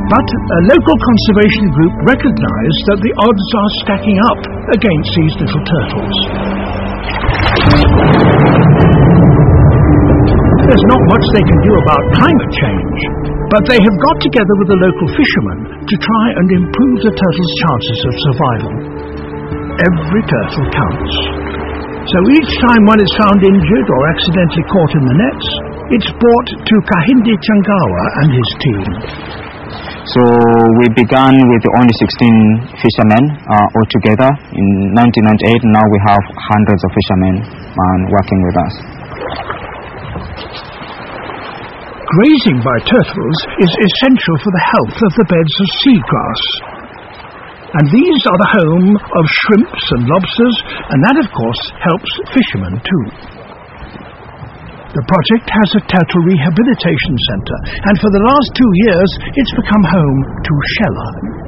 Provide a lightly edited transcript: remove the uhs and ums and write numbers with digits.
But a local conservation group recognised that the odds are stacking up against these little turtles. There's not much they can do about climate change, but they have got together with the local fishermen to try and improve the turtles' chances of survival. Every turtle counts. So each time one is found injured or accidentally caught in the nets, it's brought to Kahindi Changawa and his team. So we began with only 16 fishermen altogether in 1998. Now we have hundreds of fishermen working with us. Grazing by turtles is essential for the health of the beds of seagrass. And these are the home of shrimps and lobsters, and that of course helps fishermen too. The project has a turtle rehabilitation centre, and for the last 2 years it's become home to Shella.